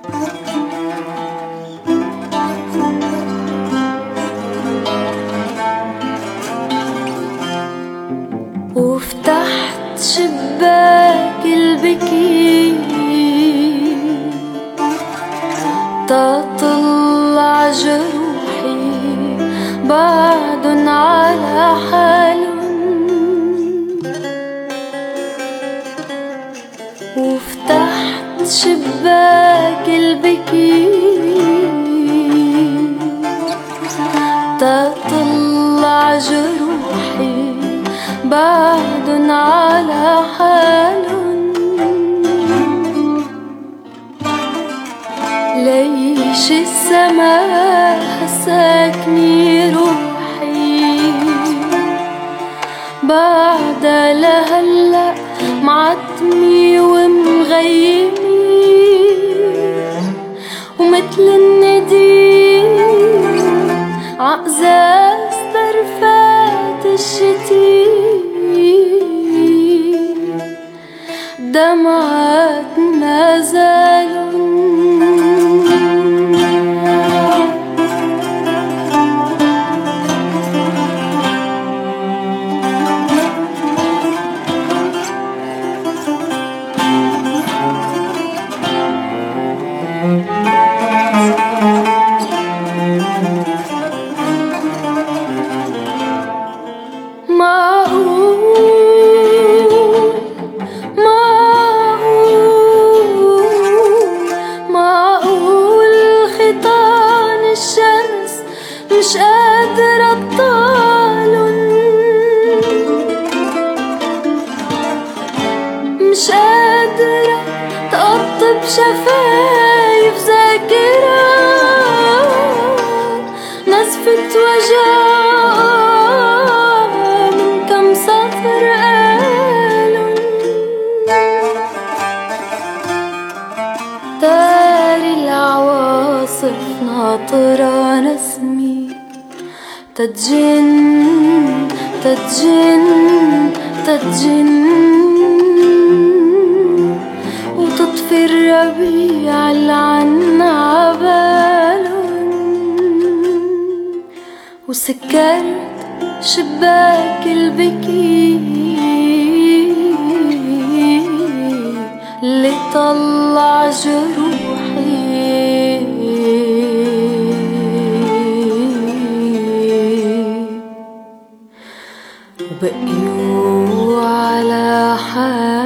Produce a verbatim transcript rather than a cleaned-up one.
وفتحت شباك البكي تطلع جروحي بعدن على حالن. وفتحت شباك البكي تطلع جروحي بعدن على حالن. ليش السماء حساكني روحي بعد لهلأ معتمي ومغيمي ومثل النديم عقزاز طرفات الشتي دمعات ما زالوا. مش قادرة أطالن، مش قادرة تقطب شفايف ذاكرة نزفت وجع من كم سطر قالن. داري العواصف ناطرة نسمي تتجن تتجن تتجن وتطفي الربيع اللي عنا عبالن. وسكرت شباك البكي اللي طلع جروحي وبقيوا على حال.